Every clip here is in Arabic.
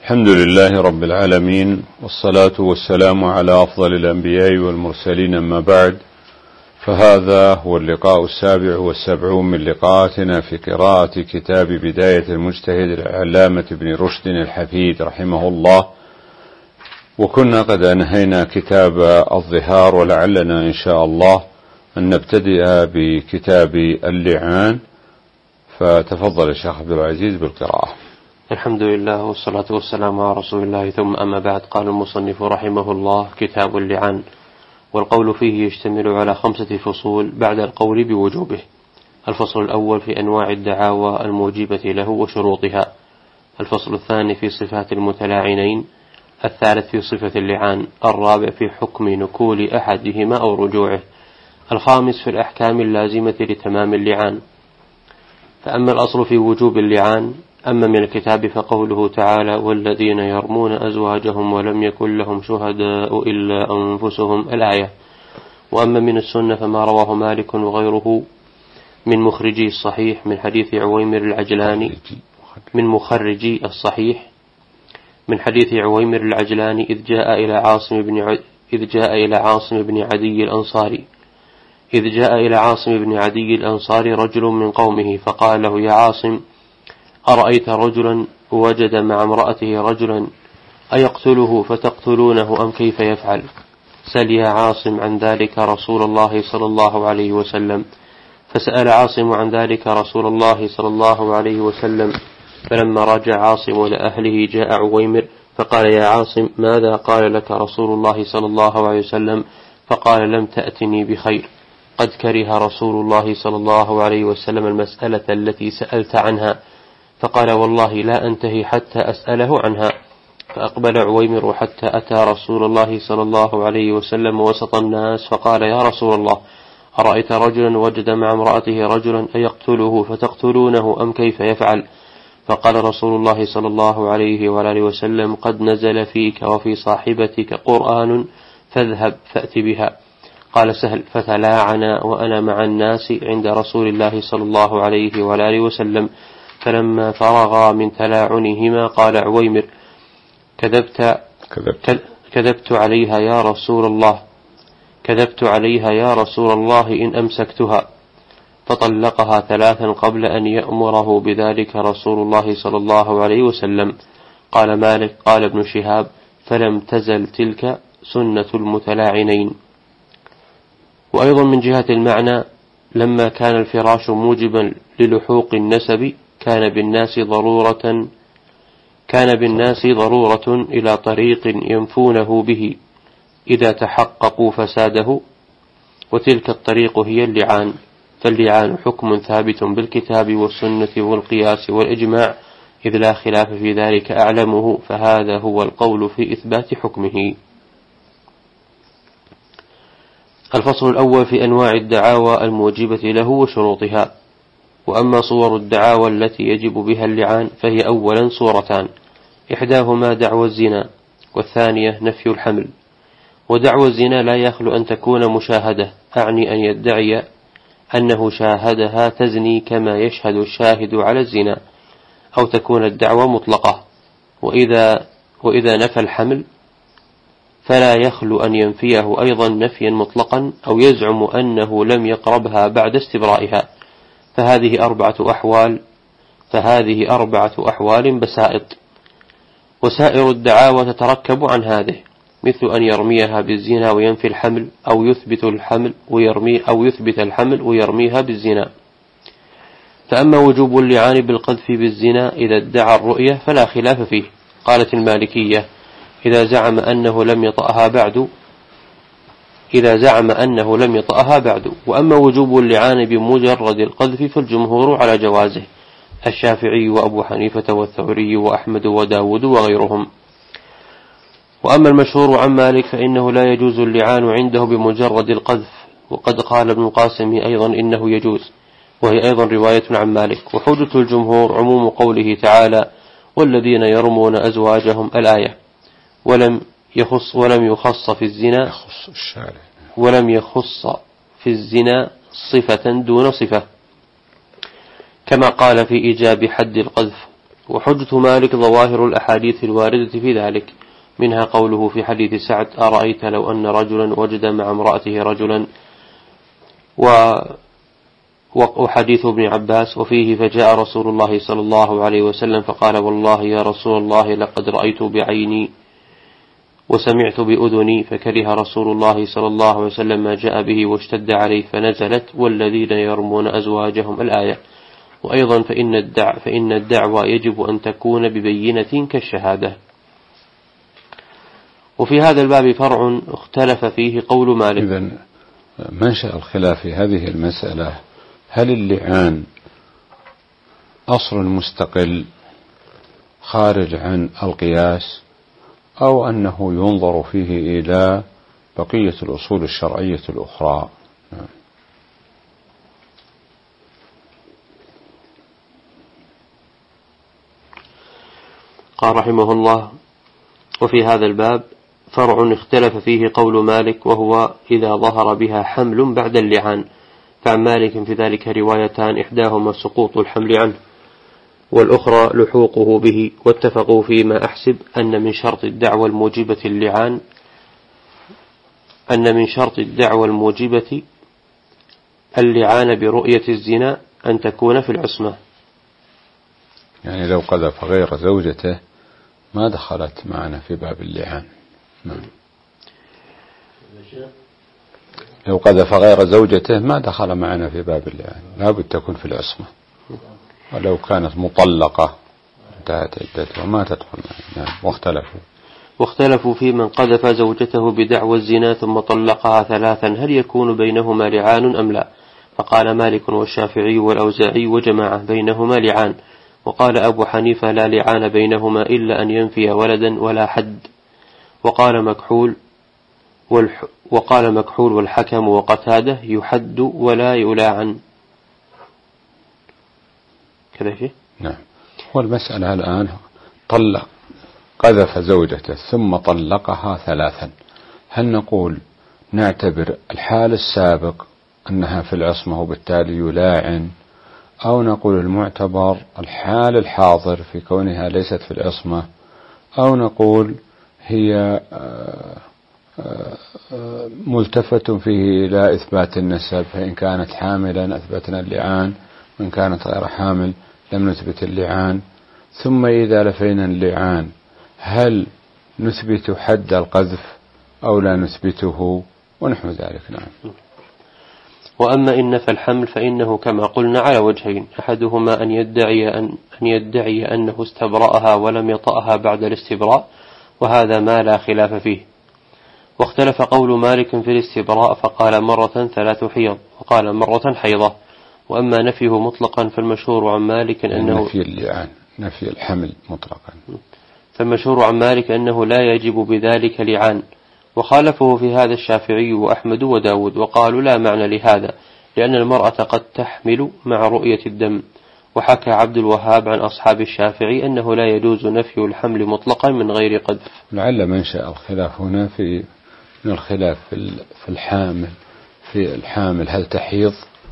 الحمد لله رب العالمين، والصلاة والسلام على أفضل الأنبياء والمرسلين، أما بعد، فهذا هو اللقاء 77 من لقاءاتنا في قراءة كتاب بداية المجتهد العلامة ابن رشد الحفيد رحمه الله. وكنا قد أنهينا كتاب الظهار، ولعلنا إن شاء الله أن نبتدئ بكتاب اللعان، فتفضل الشيخ عبد العزيز بالقراءة. الحمد لله والصلاة والسلام على رسول الله، ثم أما بعد. قال المصنف رحمه الله: كتاب اللعان، والقول فيه يشتمل على 5 فصول بعد القول بوجوبه. الفصل الأول في أنواع الدعاوى الموجبة له وشروطها، الفصل الثاني في صفات المتلاعنين، الثالث في صفة اللعان، الرابع في حكم نكول أحدهما أو رجوعه، الخامس في الأحكام اللازمة لتمام اللعان. فأما الأصل في وجوب اللعان، أما من الكتاب فقوله تعالى: والذين يرمون أزواجهم ولم يكن لهم شهداء إلا أنفسهم، الآية. وأما من السنة فما رواه مالك وغيره من مخرجي الصحيح من حديث عويمر العجلاني، من مخرجي الصحيح من حديث عويمر العجلاني إذ جاء إلى عاصم بن عدي الأنصاري رجل من قومه فقال له: يا عاصم، أرأيت رجلا وجد مع امرأته رجلا أيقتله فتقتلونه أم كيف يفعل؟ سل يا عاصم عن ذلك رسول الله صلى الله عليه وسلم. فسأل عاصم عن ذلك رسول الله صلى الله عليه وسلم، فلما رجع عاصم لأهله جاء عويمر فقال: يا عاصم، ماذا قال لك رسول الله صلى الله عليه وسلم؟ فقال: لم تأتني بخير، قد كره رسول الله صلى الله عليه وسلم المسألة التي سألت عنها. فقال: والله لا أنتهي حتى أسأله عنها. فأقبل عويمر حتى أتى رسول الله صلى الله عليه وسلم وسط الناس، فقال: يا رسول الله، أرأيت رجلا وجد مع امرأته رجلا أيقتله فتقتلونه أم كيف يفعل؟ فقال رسول الله صلى الله عليه وآله وسلم: قد نزل فيك وفي صاحبتك قرآن، فاذهب فأت بها. قال سهل: فتلاعنا وأنا مع الناس عند رسول الله صلى الله عليه وآله وسلم. فلما فرغا من تلاعنهما قال عويمر: كذبت عليها يا رسول الله إن أمسكتها. فطلقها 3 قبل أن يأمره بذلك رسول الله صلى الله عليه وسلم. قال مالك: قال ابن شهاب: فلم تزل تلك سنة المتلاعنين. وأيضا من جهة المعنى، لما كان الفراش موجبا للحوق النسب كان بالناس ضرورة إلى طريق ينفونه به إذا تحققوا فساده، وتلك الطريق هي اللعان. فاللعان حكم ثابت بالكتاب والسنة والقياس والإجماع، إذ لا خلاف في ذلك أعلمه، فهذا هو القول في إثبات حكمه. الفصل الأول في أنواع الدعاوى الموجبة له وشروطها. وأما صور الدعاوى التي يجب بها اللعان فهي أولا صورتان: إحداهما دعوى الزنا، والثانية نفي الحمل. ودعوى الزنا لا يخلو أن تكون مشاهدة، أعني أن يدعي أنه شاهدها تزني كما يشهد الشاهد على الزنا، أو تكون الدعوى مطلقة. وإذا نفى الحمل فلا يخلو أن ينفيه أيضا نفيا مطلقا، أو يزعم أنه لم يقربها بعد استبرائها. فهذه 4 أحوال بسائط. وسائر الدعاوى تتركب عن هذه، مثل أن يرميها بالزنا وينفي الحمل، أو يثبت الحمل ويرميها بالزنا. فأما وجوب اللعان بالقذف بالزنا إذا ادعى الرؤية فلا خلاف فيه. قالت المالكية: إذا زعم أنه لم يطأها بعد. وأما وجوب اللعان بمجرد القذف فالجمهور على جوازه، الشافعي وأبو حنيفة والثوري وأحمد وداود وغيرهم. وأما المشهور عن مالك فإنه لا يجوز اللعان عنده بمجرد القذف، وقد قال ابن القاسم أيضا إنه يجوز، وهي أيضا رواية عن مالك. وحجة الجمهور عموم قوله تعالى: والذين يرمون أزواجهم، الآية، ولم يخص في الزنا صفة دون صفة، كما قال في إيجاب حد القذف: وحجة مالك ظواهر الأحاديث الواردة في ذلك، منها قوله في حديث سعد: أرأيت لو أن رجلا وجد مع امرأته رجلا، وحديث ابن عباس وفيه: فجاء رسول الله صلى الله عليه وسلم فقال: والله يا رسول الله لقد رأيت بعيني وسمعت بأذني، فكره رسول الله صلى الله عليه وسلم ما جاء به واشتد عليه، فنزلت: والذين يرمون أزواجهم الآية. وأيضا فإن الدعوى يجب أن تكون ببينة كالشهادة. وفي هذا الباب فرع اختلف فيه قول مالك. إذن منشأ الخلاف في هذه المسألة: هل اللعان أصل مستقل خارج عن القياس، أو أنه ينظر فيه إلى بقية الأصول الشرعية الأخرى؟ قال رحمه الله: وفي هذا الباب فرع اختلف فيه قول مالك، وهو إذا ظهر بها حمل بعد اللعان. فعن مالك في ذلك روايتان: إحداهما سقوط الحمل عنه، والأخرى لحوقه به. واتفقوا فيما أحسب أن من شرط الدعوى الموجبة اللعان برؤية الزنا أن تكون في العصمة. يعني لو قذف غير زوجته ما دخلت معنا في باب اللعان. لو قذف غير زوجته ما دخل معنا في باب اللعان، لا بد تكون في العصمة. ولو كانت مطلقة انتهت عدتها ما تدخل معنا. واختلفوا في من قذف زوجته بدعوى الزنا ثم طلقها ثلاثا، هل يكون بينهما لعان أم لا؟ فقال مالك والشافعي والأوزاعي وجماعة: بينهما لعان. وقال أبو حنيفة: لا لعان بينهما إلا أن ينفي ولدا ولا حد. وقال مكحول والحكم وقتاده: يحد ولا يلاعن. كذا شيء؟ نعم. والمسألة الآن قذف زوجته ثم طلقها ثلاثا، هل نقول نعتبر الحال السابق أنها في العصمة وبالتالي يلاعن، أو نقول المعتبر الحال الحاضر في كونها ليست في العصمة، أو نقول هي ملتفة فيه إلى إثبات النسب، فإن كانت حاملا أثبتنا اللعان، وإن كانت غير حامل لم نثبت اللعان. ثم إذا لفينا اللعان هل نثبت حد القذف أو لا نثبته، ونحو ذلك. نعم. وأما إن فالحمل فإنه كما قلنا على وجهين: أحدهما أن يدعي أنه استبرأها ولم يطأها بعد الاستبراء، وهذا ما لا خلاف فيه. واختلف قول مالك في الاستبراء، فقال مرة 3 حيض، وقال مرة حيضة. وأما نفيه مطلقا فالمشهور عن مالك أنه نفي الحمل مطلقا، فالمشهور عن مالك أنه لا يجب بذلك لعان. وخالفه في هذا الشافعي وأحمد وداود، وقالوا لا معنى لهذا، لأن المرأة قد تحمل مع رؤية الدم. وحكى عبد الوهاب عن أصحاب الشافعي أنه لا يجوز نفي الحمل مطلقا من غير قذف. لعل منشأ الخلاف هنا من الخلاف في الحامل هل تحيض؟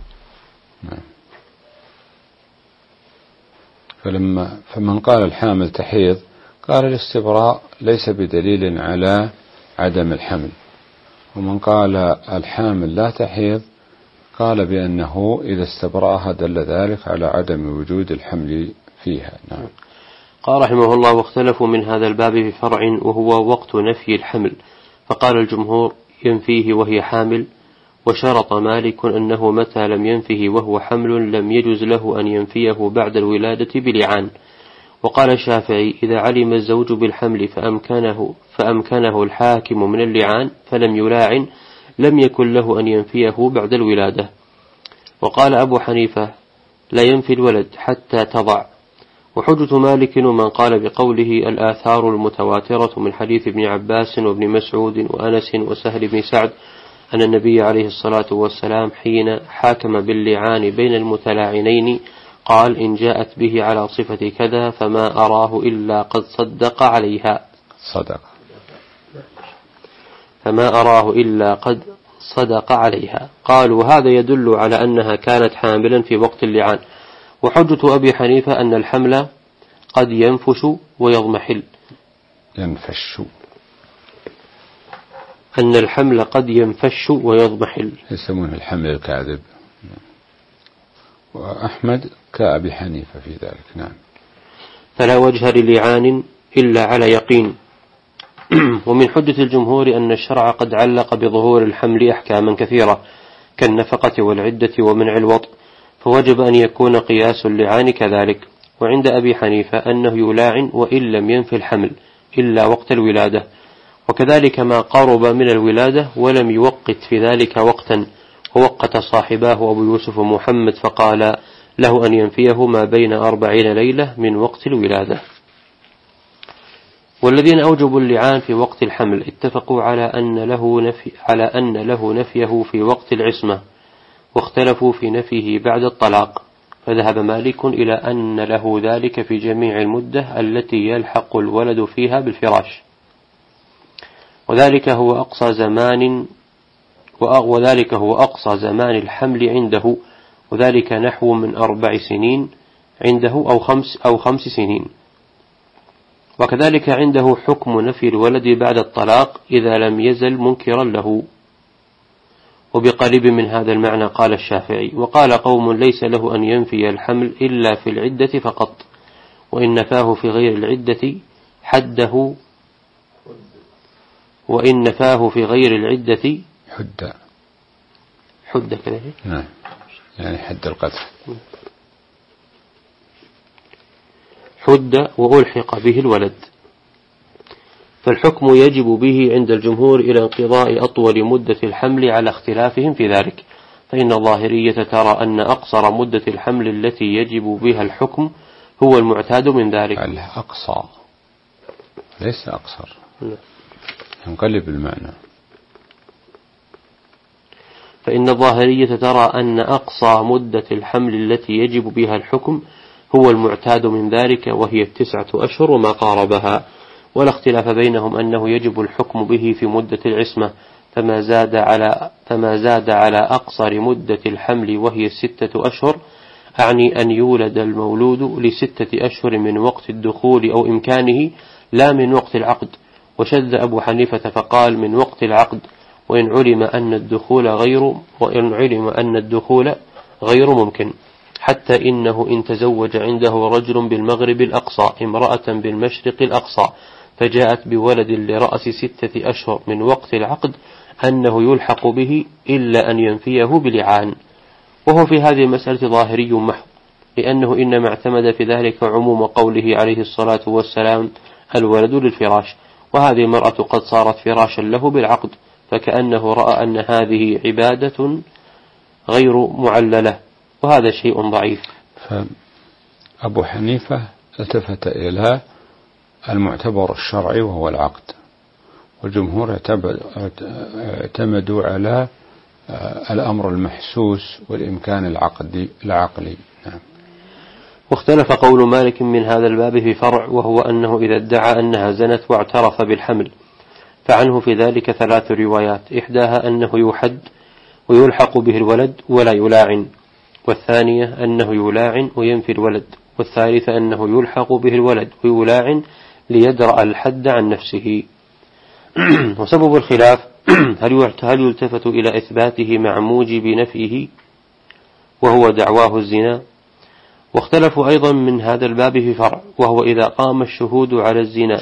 فمن قال الحامل تحيض قال الاستبراء ليس بدليل على عدم الحمل، ومن قال الحامل لا تحيض قال بأنه إذا استبرأها دل ذلك على عدم وجود الحمل فيها. نعم. قال رحمه الله: واختلفوا من هذا الباب في فرع، وهو وقت نفي الحمل. فقال الجمهور: ينفيه وهي حامل. وشرط مالك أنه متى لم ينفه وهو حمل لم يجوز له أن ينفيه بعد الولادة بلعان. وقال الشافعي: إذا علم الزوج بالحمل فأمكنه الحاكم من اللعان فلم يلاعن لم يكن له أن ينفيه بعد الولادة. وقال أبو حنيفة: لا ينفي الولد حتى تضع. وحجة مالك ومن قال بقوله الآثار المتواترة من حديث ابن عباس وابن مسعود وأنس وسهل بن سعد أن النبي عليه الصلاة والسلام حين حاكم باللعان بين المتلاعنين قال: إن جاءت به على صفة كذا فما أراه إلا قد صدق عليها. صدق عليها. قالوا: هذا يدل على أنها كانت حاملا في وقت اللعان. وحجة أبي حنيفة أن الحمل قد ينفش ويضمحل. ينفش. أن الحمل قد ينفش ويضمحل. يسمونه الحمل الكاذب. وأحمد كأبي حنيفة في ذلك. نعم. فلا وجه للعان إلا على يقين. ومن حجة الجمهور أن الشرع قد علق بظهور الحمل أحكاما كثيرة كالنفقة والعدة ومنع الوطء، فوجب أن يكون قياس اللعان كذلك. وعند أبي حنيفة أنه يلاعن وإن لم ينفي الحمل إلا وقت الولادة، وكذلك ما قرب من الولادة ولم يوقت في ذلك وقتا، ووقت صاحباه أبو يوسف محمد فقال له أن ينفيه ما بين 40 ليلة من وقت الولادة. والذين أوجبوا اللعان في وقت الحمل اتفقوا على أن له نفيه في وقت العصمة، واختلفوا في نفيه بعد الطلاق، فذهب مالك إلى أن له ذلك في جميع المدة التي يلحق الولد فيها بالفراش، وذلك هو أقصى زمان الحمل عنده، وذلك نحو من 4 سنين عنده أو 5 سنين. وكذلك عنده حكم نفي الولد بعد الطلاق إذا لم يزل منكرا له. وبقريب من هذا المعنى قال الشافعي. وقال قوم ليس له أن ينفي الحمل إلا في العدة فقط، وإن نفاه في غير العدة حده، وإن نفاه في غير العدة حد كذلك. نعم، يعني حد القذف. حد وألحق به الولد، فالحكم يجب به عند الجمهور إلى انقضاء أطول مدة الحمل على اختلافهم في ذلك، فإن الظاهرية ترى أن أقصر مدة الحمل التي يجب بها الحكم هو المعتاد من ذلك. الأقصى ليس أقصر، ينقلب المعنى. فإن الظاهرية ترى أن أقصى مدة الحمل التي يجب بها الحكم هو المعتاد من ذلك، وهي 9 أشهر وما قاربها، ولا اختلاف بينهم أنه يجب الحكم به في مدة العصمة، فما زاد على أقصر مدة الحمل وهي 6 أشهر، أعني أن يولد المولود ل6 أشهر من وقت الدخول أو إمكانه لا من وقت العقد. وشذ أبو حنيفة فقال من وقت العقد، وإن علم أن الدخول غير ممكن، حتى إنه إن تزوج عنده رجل بالمغرب الأقصى امرأة بالمشرق الأقصى فجاءت بولد لرأس 6 أشهر من وقت العقد أنه يلحق به إلا أن ينفيه بلعان. وهو في هذه المسألة ظاهري محض، لأنه إنما اعتمد في ذلك عموم قوله عليه الصلاة والسلام الولد للفراش، وهذه المرأة قد صارت فراشا له بالعقد، فكأنه رأى أن هذه عبادة غير معللة، وهذا شيء ضعيف. فأبو حنيفة التفت إلى المعتبر الشرعي وهو العقد، والجمهور اعتمدوا على الأمر المحسوس والإمكان العقلي. نعم. واختلف قول مالك من هذا الباب في فرع، وهو أنه إذا ادعى أنها زنت واعترف بالحمل فعنه في ذلك 3 روايات، إحداها أنه يحد ويلحق به الولد ولا يلاعن، والثانية أنه يلاعن وينفي الولد، والثالثة أنه يلحق به الولد ويلاعن ليدرأ الحد عن نفسه. وسبب الخلاف هل يلتفت إلى إثباته مع موجب نفيه وهو دعواه الزنا. واختلفوا أيضا من هذا الباب في فرع، وهو إذا قام الشهود على الزنا،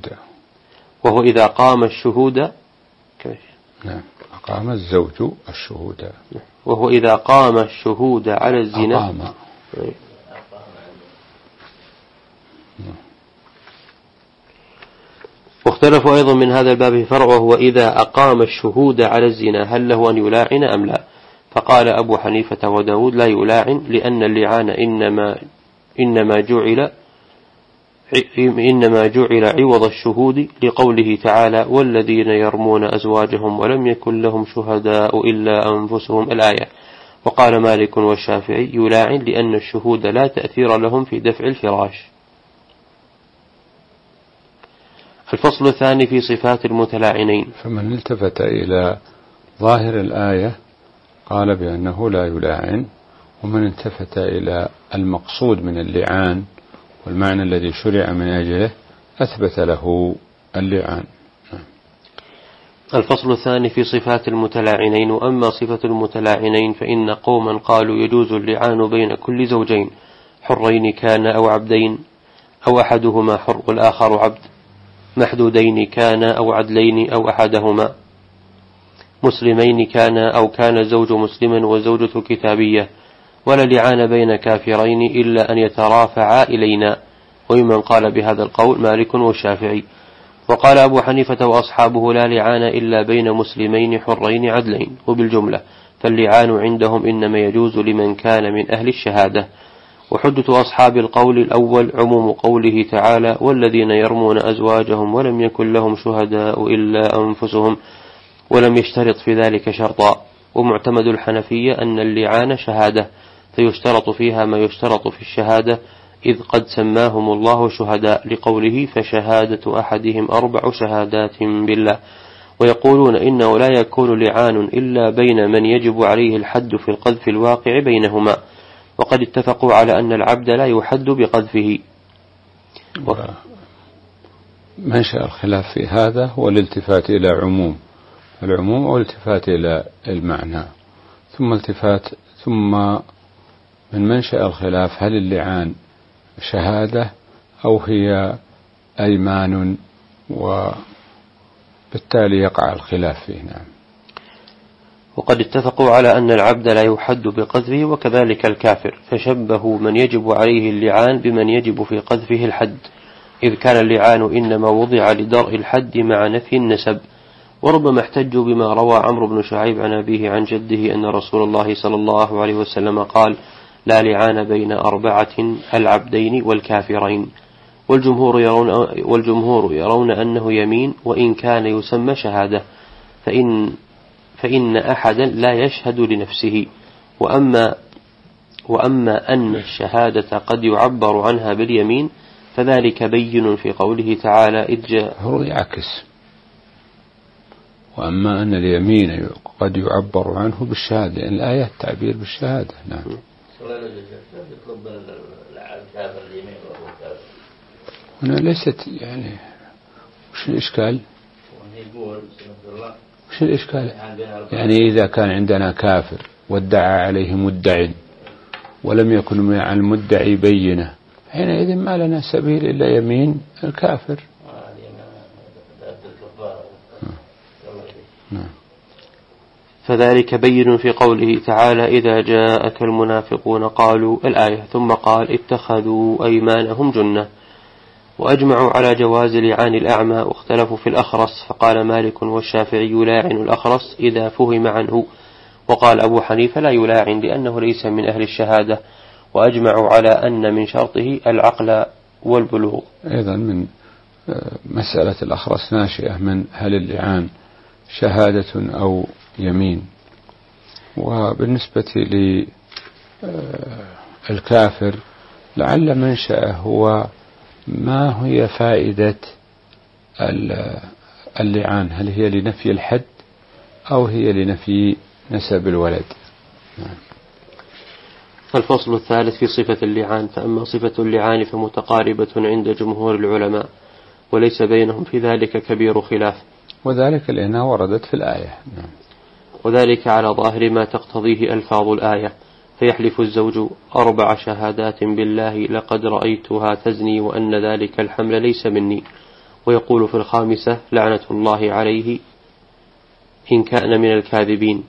نعم، أقام الزوج الشهود، وهو إذا قام الشهود على الزنا واختلفوا أيضا من هذا الباب في فرع، وهو إذا أقام الشهود على الزنا هل له أن يلاعن أم لا. فقال أبو حنيفة وداود لا يلاعن، لأن اللعان إنما جعل عوض الشهود، لقوله تعالى والذين يرمون أزواجهم ولم يكن لهم شهداء إلا أنفسهم الآية. وقال مالك والشافعي يلاعن لأن الشهود لا تأثير لهم في دفع الفراش. الفصل الثاني في صفات المتلاعنين. فمن التفت إلى ظاهر الآية قال بأنه لا يلاعن، ومن التفت إلى المقصود من اللعان والمعنى الذي شرع من أجله أثبت له اللعان. الفصل الثاني في صفات المتلاعنين. وأما صفة المتلاعنين فإن قوما قالوا يجوز اللعان بين كل زوجين، حرين كان أو عبدين، أو أحدهما حر والآخر عبد، محدودين كان أو عدلين أو أحدهما، مسلمين كان أو كان الزوج مسلما والزوجة كتابية، ولا لعان بين كافرين إلا أن يترافعا إلينا. وممن قال بهذا القول مالك والشافعي. وقال أبو حنيفة وأصحابه لا لعان إلا بين مسلمين حرين عدلين. وبالجملة فاللعان عندهم إنما يجوز لمن كان من أهل الشهادة. وحجة أصحاب القول الأول عموم قوله تعالى والذين يرمون أزواجهم ولم يكن لهم شهداء إلا أنفسهم ولم يشترط في ذلك شرطا. ومعتمد الحنفية أن اللعان شهادة فيشترط فيها ما يشترط في الشهادة، إذ قد سماهم الله شهداء لقوله فشهادة أحدهم 4 شهادات بالله. ويقولون إنه لا يكون لعان إلا بين من يجب عليه الحد في القذف الواقع بينهما، وقد اتفقوا على أن العبد لا يحد بقذفه. منشأ الخلاف في هذا هو الالتفات إلى العموم أو الالتفات إلى المعنى، ثم من منشأ الخلاف هل اللعان شهادة أو هي أيمان، وبالتالي يقع الخلاف فيه. نعم. وقد اتفقوا على أن العبد لا يحد بقذفه وكذلك الكافر، فشبهوا من يجب عليه اللعان بمن يجب في قذفه الحد، إذ كان اللعان إنما وضع لدرء الحد مع نفي النسب. وربما احتجوا بما روى عمرو بن شعيب عن أبيه عن جده أن رسول الله صلى الله عليه وسلم قال لا لعان بين 4 العبدين والكافرين. والجمهور يرون أنه يمين وإن كان يسمى شهادة، فإن أحدا لا يشهد لنفسه. وأما أن الشهادة قد يعبر عنها باليمين فذلك بين في قوله تعالى إذ جاء. هو يعكس، وأما أن اليمين قد يعبر عنه بالشهادة، لأن الآية تعبير بالشهادة. نعم. هنا ليست يعني وش الإشكال؟ وش الإشكال؟ يعني إذا كان عندنا كافر وادعى عليه مدعي ولم يكن مع المدعي بينة، حينئذ ما لنا سبيل إلا يمين الكافر. فذلك بين في قوله تعالى إذا جاءك المنافقون قالوا الآية، ثم قال اتخذوا أيمانهم جنة. وأجمعوا على جواز لعان الأعمى، واختلفوا في الأخرس، فقال مالك والشافعي يلاعن الأخرس إذا فهم عنه، وقال أبو حنيفة لا يلاعن لأنه ليس من أهل الشهادة. وأجمعوا على أن من شرطه العقل والبلوغ. أيضا من مسألة الأخرس ناشئة من هل اللعان شهادة أو يمين. وبالنسبة للكافر لعل منشأه هو ما هي فائدة اللعان، هل هي لنفي الحد أو هي لنفي نسب الولد. الفصل الثالث في صفة اللعان. فأما صفة اللعان فمتقاربة عند جمهور العلماء، وليس بينهم في ذلك كبير خلاف، وذلك لأنها وردت في الآية. وذلك على ظاهر ما تقتضيه ألفاظ الآية. فيحلف الزوج 4 شهادات بالله لقد رأيتها تزني وأن ذلك الحمل ليس مني، ويقول في 5 لعنة الله عليه إن كان من الكاذبين.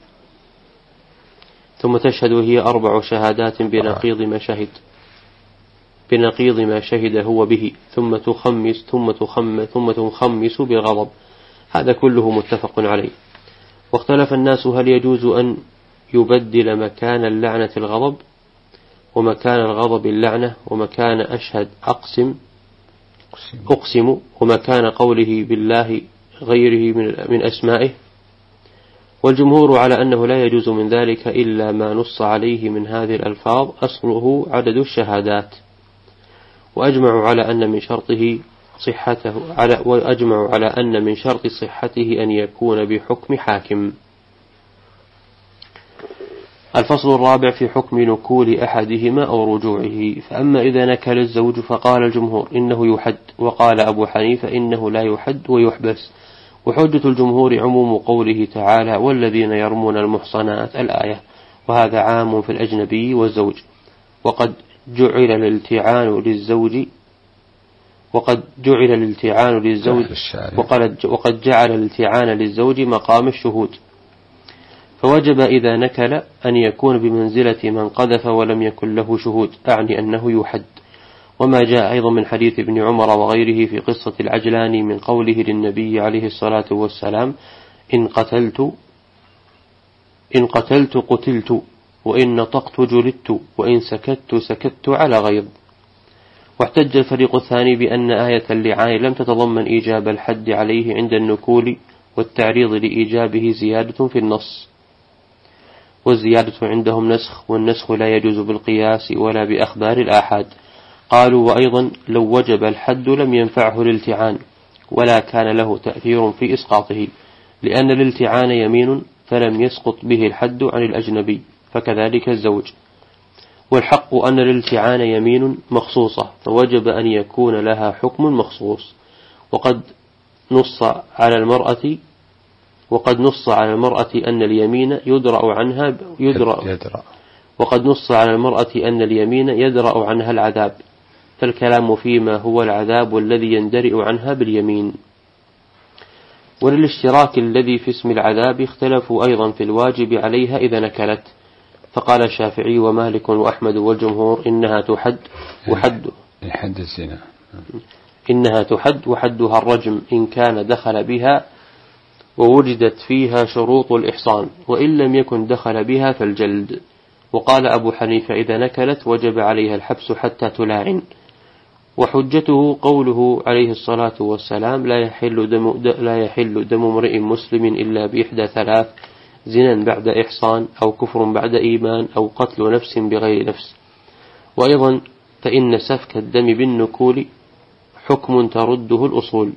ثم تشهد هي 4 شهادات بنقيض ما شهد هو به، ثم تخمس بالغضب. هذا كله متفق عليه. واختلف الناس هل يجوز أن يبدل مكان اللعنة الغضب، ومكان الغضب اللعنة، ومكان أشهد أقسم، ومكان قوله بالله غيره من أسمائه. والجمهور على أنه لا يجوز من ذلك إلا ما نص عليه من هذه الألفاظ أصله عدد الشهادات. وأجمعوا على أن من شرط صحته أن يكون بحكم حاكم. الفصل الرابع في حكم نكول أحدهما أو رجوعه. فأما إذا نكل الزوج فقال الجمهور إنه يحد، وقال أبو حنيفة إنه لا يحد ويحبس. وحجة الجمهور عموم قوله تعالى والذين يرمون المحصنات الآية، وهذا عام في الأجنبي والزوج. وقد جعل الالتعان للزوج مقام الشهود، فوجب إذا نكل أن يكون بمنزلة من قذف ولم يكن له شهود، أعني أنه يحد. وما جاء أيضا من حديث ابن عمر وغيره في قصة العجلان من قوله للنبي عليه الصلاة والسلام إن قتلت قتلت، وإن نطقت جلدت، وإن سكت على غيظ. واحتج الفريق الثاني بأن آية اللعان لم تتضمن إيجاب الحد عليه عند النكول، والتعريض لإيجابه زيادة في النص، والزيادة عندهم نسخ، والنسخ لا يجوز بالقياس ولا بأخبار الآحاد. قالوا وأيضا لو وجب الحد لم ينفعه الالتعان ولا كان له تأثير في إسقاطه، لأن الالتعان يمين فلم يسقط به الحد عن الأجنبي، فكذلك الزوج. والحق أن الالتعان يمين مخصوصة، فوجب أن يكون لها حكم مخصوص. وقد نص على المرأة أن اليمين يدرأ عنها العذاب، فالكلام فيما هو العذاب والذي يندرئ عنها باليمين. وللاشتراك الذي في اسم العذاب اختلفوا أيضا في الواجب عليها إذا نكلت، فقال الشافعي ومالك وأحمد والجمهور إنها تحد وحدها الرجم إن كان دخل بها ووجدت فيها شروط الإحصان، وإن لم يكن دخل بها فالجلد. وقال أبو حنيفة إذا نكلت وجب عليها الحبس حتى تلاعن. وحجته قوله عليه الصلاة والسلام لا يحل دم امرئ مسلم إلا بإحدى ثلاث: زنا بعد إحصان، أو كفر بعد إيمان، أو قتل نفس بغير نفس. وأيضا فإن سفك الدم بالنكول حكم ترده الأصول،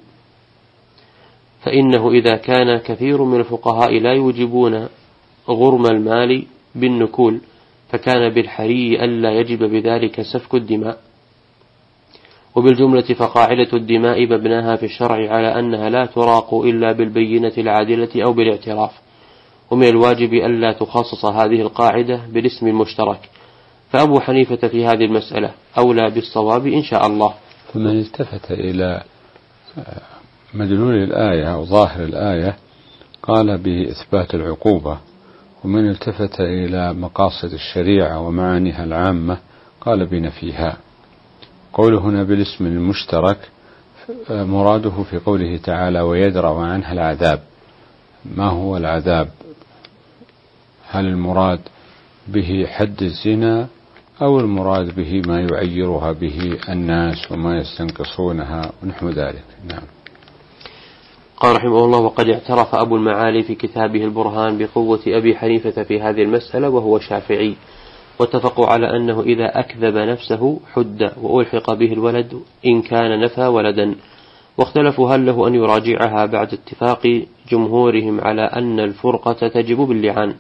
فإنه إذا كان كثير من الفقهاء لا يوجبون غرم المال بالنكول، فكان بالحري ألا يجب بذلك سفك الدماء. وبالجملة فقاعدة الدماء مبناها في الشرع على أنها لا تراق إلا بالبينة العادلة أو بالاعتراف، ومن الواجب ألا تخصص هذه القاعدة بالاسم المشترك. فأبو حنيفة في هذه المسألة أولى بالصواب إن شاء الله. فمن التفت إلى مدلول الآية أو ظاهر الآية قال بإثبات العقوبة، ومن التفت إلى مقاصد الشريعة ومعانيها العامة قال بنفيها. قوله هنا بالاسم المشترك مراده في قوله تعالى ويدرأ عنها العذاب. ما هو العذاب؟ هل المراد به حد الزنا، أو المراد به ما يعيرها به الناس وما يستنقصونها ونحو ذلك؟ نعم. قال رحمه الله وقد اعترف أبو المعالي في كتابه البرهان بقوة أبي حنيفة في هذه المسألة وهو شافعي، واتفقوا على أنه إذا أكذب نفسه حد وألحق به الولد إن كان نفى ولدا. واختلفوا هل له أن يراجعها بعد اتفاق جمهورهم على أن الفرقة تجب باللعان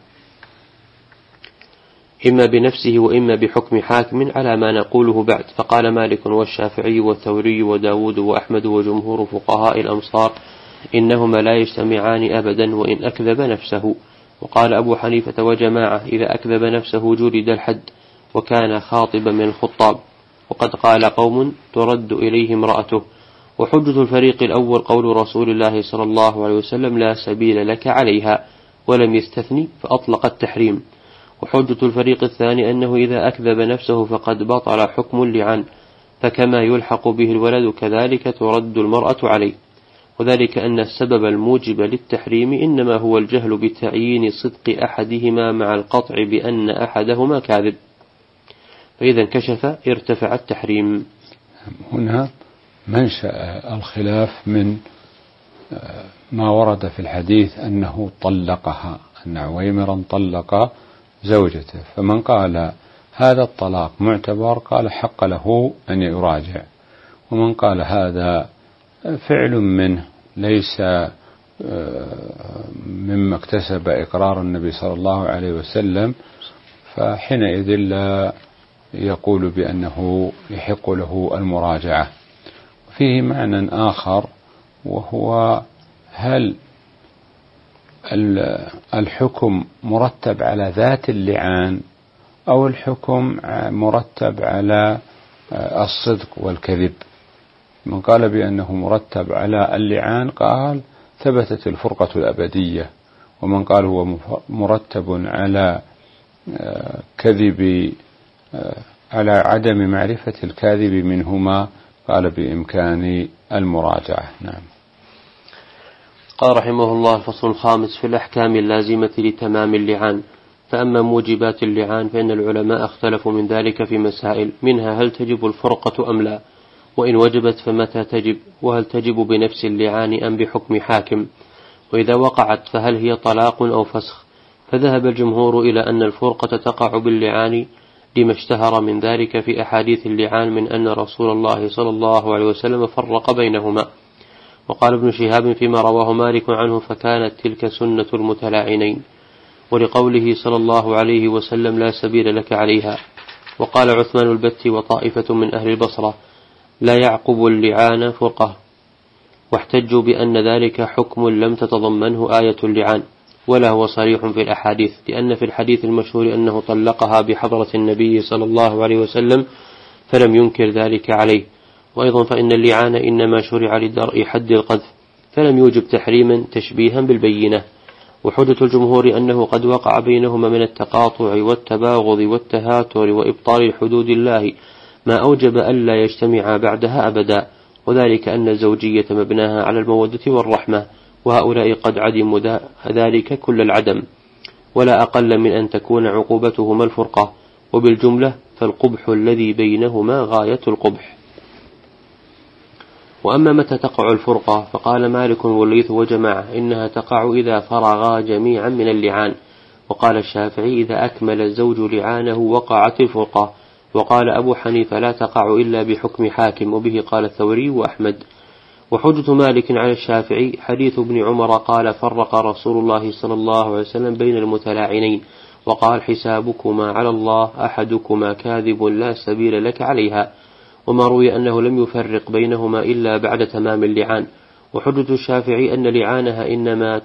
إما بنفسه وإما بحكم حاكم على ما نقوله بعد. فقال مالك والشافعي والثوري وداود وأحمد وجمهور فقهاء الأمصار إنهما لا يجتمعان أبدا وإن أكذب نفسه. وقال أبو حنيفة وجماعة إذا أكذب نفسه جلد الحد وكان خاطبا من الخطاب. وقد قال قوم ترد إليه امرأته. وحجة الفريق الأول قول رسول الله صلى الله عليه وسلم لا سبيل لك عليها، ولم يستثني فأطلق التحريم. وحجة الفريق الثاني أنه إذا أكذب نفسه فقد بطل حكم اللعان، فكما يلحق به الولد كذلك ترد المرأة عليه، وذلك أن السبب الموجب للتحريم إنما هو الجهل بتعيين صدق أحدهما مع القطع بأن أحدهما كاذب، فإذا انكشف ارتفع التحريم. هنا منشأ الخلاف من ما ورد في الحديث أنه طلقها، أن عويمرا طلق زوجته، فمن قال هذا الطلاق معتبر قال حق له أن يراجع، ومن قال هذا فعل منه ليس مما اكتسب إقرار النبي صلى الله عليه وسلم فحينئذ لا يقول بأنه يحق له المراجعة. فيه معنى آخر، وهو هل الحكم مرتب على ذات اللعان أو الحكم مرتب على الصدق والكذب؟ من قال بأنه مرتب على اللعان قال ثبتت الفرقة الأبدية، ومن قال هو مرتب على كذب، على عدم معرفة الكاذب منهما، قال بإمكان المراجعة. نعم. قال رحمه الله: الفصل الخامس في الأحكام اللازمة لتمام اللعان. فأما موجبات اللعان فإن العلماء اختلفوا من ذلك في مسائل، منها هل تجب الفرقة أم لا، وإن وجبت فمتى تجب، وهل تجب بنفس اللعان أم بحكم حاكم، وإذا وقعت فهل هي طلاق أو فسخ. فذهب الجمهور إلى أن الفرقة تقع باللعان لما اشتهر من ذلك في أحاديث اللعان من أن رسول الله صلى الله عليه وسلم فرق بينهما. وقال ابن شهاب فيما رواه مالك عنه: فكانت تلك سنة المتلاعنين، ولقوله صلى الله عليه وسلم: لا سبيل لك عليها. وقال عثمان البتي وطائفة من أهل البصرة: لا يعقب اللعان فرقة، واحتجوا بأن ذلك حكم لم تتضمنه آية اللعان، ولا هو صريح في الأحاديث، لأن في الحديث المشهور أنه طلقها بحضرة النبي صلى الله عليه وسلم فلم ينكر ذلك عليه. وأيضا فإن اللعان إنما شرع لدرء حد القذف، فلم يوجب تحريما تشبيها بالبينة. وحجة الجمهور أنه قد وقع بينهما من التقاطع والتباغض والتهاتر وإبطال حدود الله ما أوجب ألا يجتمعا بعدها أبدا، وذلك أن الزوجية مبناها على المودة والرحمة، وهؤلاء قد عدموا ذلك كل العدم، ولا أقل من أن تكون عقوبتهما الفرقة. وبالجملة فالقبح الذي بينهما غاية القبح. وأما متى تقع الفرقة فقال مالك والليث وجماعة إنها تقع إذا فرغا جميعا من اللعان. وقال الشافعي: إذا أكمل الزوج لعانه وقعت الفرقة. وقال أبو حنيفة: لا تقع إلا بحكم حاكم، وبه قال الثوري وأحمد. وحجة مالك على الشافعي حديث ابن عمر قال: فرق رسول الله صلى الله عليه وسلم بين المتلاعنين، وقال: حسابكما على الله، أحدكما كاذب لا سبيل لك عليها. وما روي أنه لم يفرق بينهما إلا بعد تمام اللعان. وحجة الشافعي أن لعانها إنما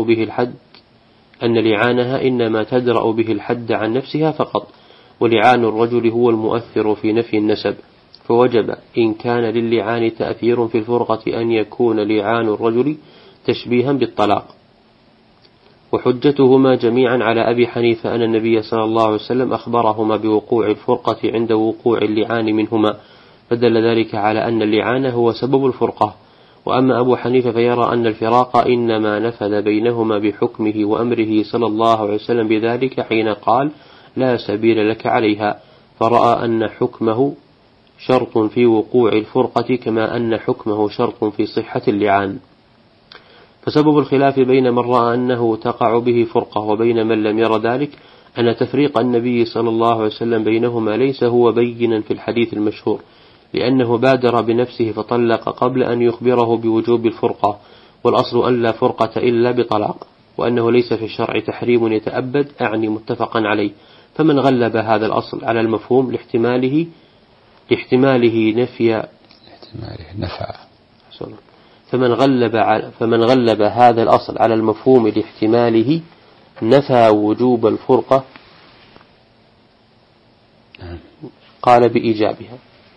تدرأ به الحد عن نفسها فقط، ولعان الرجل هو المؤثر في نفي النسب، فوجب إن كان للعان تأثير في الفرقة أن يكون لعان الرجل تشبيها بالطلاق. وحجتهما جميعا على أبي حنيفة أن النبي صلى الله عليه وسلم أخبرهما بوقوع الفرقة عند وقوع اللعان منهما، فدل ذلك على أن اللعان هو سبب الفرقة. وأما أبو حنيفة فيرى أن الفراق إنما نفذ بينهما بحكمه وأمره صلى الله عليه وسلم بذلك حين قال: لا سبيل لك عليها، فرأى أن حكمه شرط في وقوع الفرقة كما أن حكمه شرط في صحة اللعان. فسبب الخلاف بين من رأى أنه تقع به فرقة وبين من لم ير ذلك أن تفريق النبي صلى الله عليه وسلم بينهما ليس هو بينا في الحديث المشهور، لأنه بادر بنفسه فطلق قبل أن يخبره بوجوب الفرقة، والأصل أن لا فرقة إلا بطلاق، وأنه ليس في الشرع تحريم يتأبد أعني متفقا عليه. فمن غلب هذا الأصل على المفهوم لاحتماله نفى فمن غلب هذا الأصل على المفهوم لاحتماله نفى وجوب الفرقة قال بإيجابها.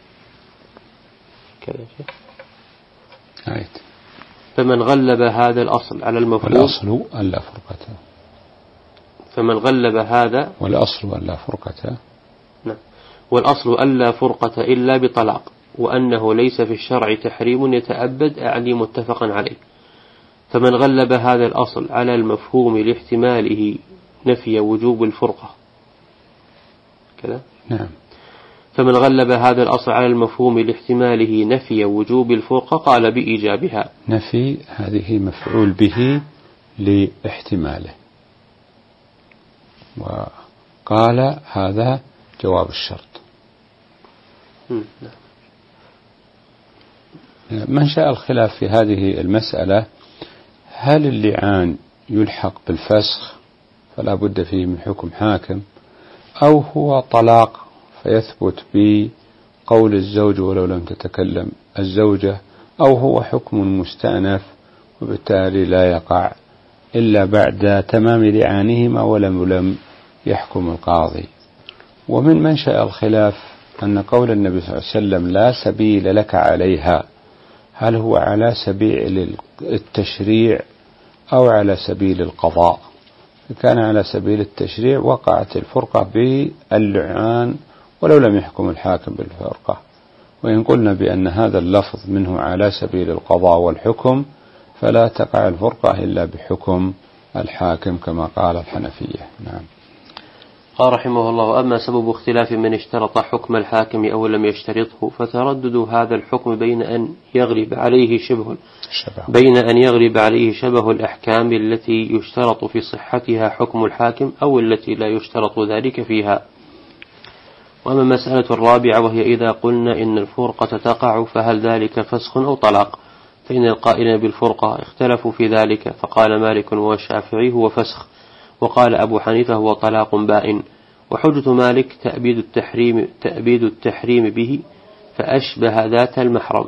فمن غلب هذا الأصل على المفهوم، والأصل ألا فرقة، فمن غلب هذا والأصل ألا فرقة، نعم، والأصل ألا فرقة إلا بطلاق، وأنه ليس في الشرع تحريم يتأبد أعني متفقا عليه. فمن غلب هذا الأصل على المفهوم لاحتماله نفي وجوب الفرقة كذا، نعم. فمن غلب هذا الأصل على المفهوم لاحتماله نفي وجوب الفرقة قال بإيجابها. نفي هذه مفعول به لاحتماله، وقال هذا جواب الشرط. منشأ الخلاف في هذه المسألة: هل اللعان يلحق بالفسخ فلا بد فيه من حكم حاكم، أو هو طلاق فيثبت بقول الزوج ولو لم تتكلم الزوجة، أو هو حكم مستأنف وبالتالي لا يقع إلا بعد تمام لعانهما ولم يحكم القاضي. ومن منشأ الخلاف أن قول النبي صلى الله عليه وسلم لا سبيل لك عليها، هل هو على سبيل التشريع أو على سبيل القضاء؟ كان على سبيل التشريع وقعت الفرقة باللعان ولو لم يحكم الحاكم بالفرقة. وإن قلنا بأن هذا اللفظ منه على سبيل القضاء والحكم فلا تقع الفرقة إلا بحكم الحاكم كما قال الحنفية. نعم. قال رحمه الله: أما سبب اختلاف من اشترط حكم الحاكم أو لم يشترطه فتردد هذا الحكم بين أن يغلب عليه شبه الأحكام التي يشترط في صحتها حكم الحاكم أو التي لا يشترط ذلك فيها. وأما المسألة الرابعة وهي إذا قلنا إن الفرقة تقع فهل ذلك فسخ أو طلاق؟ فإن القائلين بالفرقة اختلفوا في ذلك، فقال مالك والشافعي هو فسخ، وقال أبو حنيفة هو طلاق بائن. وحجة مالك تأبيد التحريم به فأشبه ذات المحرم.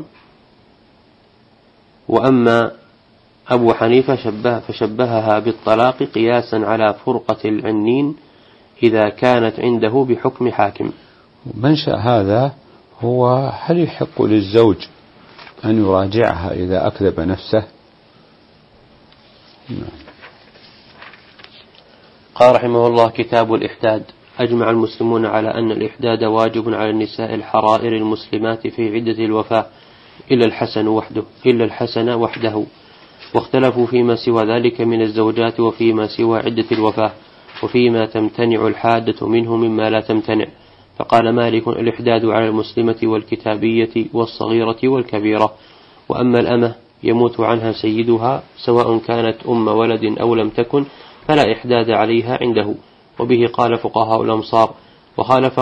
وأما أبو حنيفة فشبهها بالطلاق قياسا على فرقة العنين إذا كانت عنده بحكم حاكم. منشأ هذا هو هل يحق للزوج أن يراجعها إذا أكذب نفسه؟ قال رحمه الله: كتاب الإحداد. أجمع المسلمون على أن الإحداد واجب على النساء الحرائر المسلمات في عدة الوفاة إلا الحسن وحده، واختلفوا فيما سوى ذلك من الزوجات وفيما سوى عدة الوفاة وفيما تمتنع الحادة منه مما لا تمتنع. فقال مالك: الإحداد على المسلمة والكتابية والصغيرة والكبيرة. وأما الأمة يموت عنها سيدها سواء كانت أم ولد أو لم تكن فلا إحداد عليها عنده. وبه قال فقهاء الأمصار. وخالف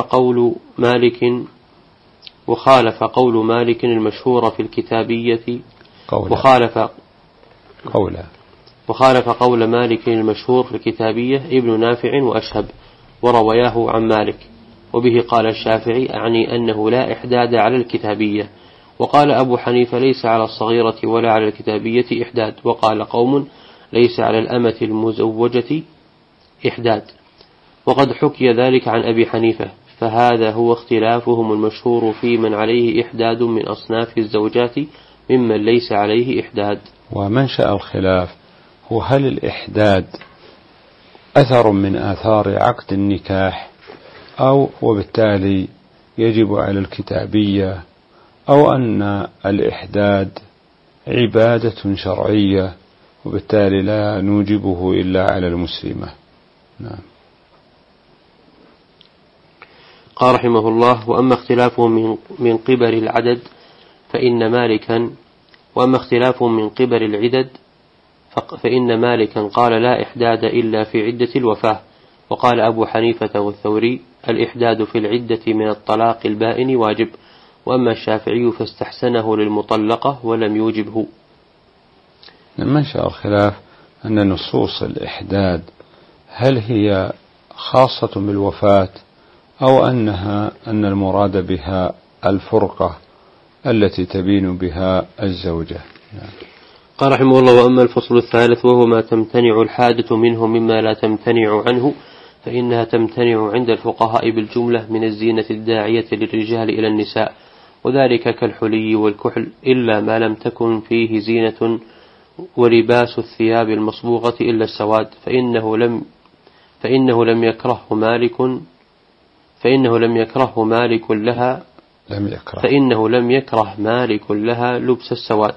قول مالك المشهور في الكتابية وخالف قول مالك المشهور في الكتابية ابن نافع وأشهب ورواياه عن مالك. وبه قال الشافعي أعني أنه لا إحداد على الكتابية. وقال أبو حنيفة ليس على الصغيرة ولا على الكتابية إحداد. وقال قوم ليس على الأمة المزوجة إحداد. وقد حكي ذلك عن أبي حنيفة، فهذا هو اختلافهم المشهور في من عليه إحداد من أصناف الزوجات ممن ليس عليه إحداد. ومنشأ الخلاف هو هل الإحداد أثر من آثار عقد النكاح أو وبالتالي يجب على الكتابية، أو أن الإحداد عبادة شرعية وبالتالي لا نوجبه إلا على المسلمة. نعم. قال رحمه الله: وأما اختلافهم من قبل العدد فإن مالكا قال لا إحداد إلا في عدة الوفاة. وقال أبو حنيفة والثوري: الإحداد في العدة من الطلاق البائن واجب. وأما الشافعي فاستحسنه للمطلقة ولم يوجبه. من منشأ الخلاف أن نصوص الإحداد هل هي خاصة بالوفاة أو أن المراد بها الفرقة التي تبين بها الزوجة. قال رحمه الله: وأما الفصل الثالث وهو ما تمتنع الحادة منه مما لا تمتنع عنه فإنها تمتنع عند الفقهاء بالجملة من الزينة الداعية للرجال إلى النساء، وذلك كالحلي والكحل إلا ما لم تكن فيه زينة، ولباس الثياب المصبوغة إلا السواد، فإنه لم يكره مالك لها لبس السواد.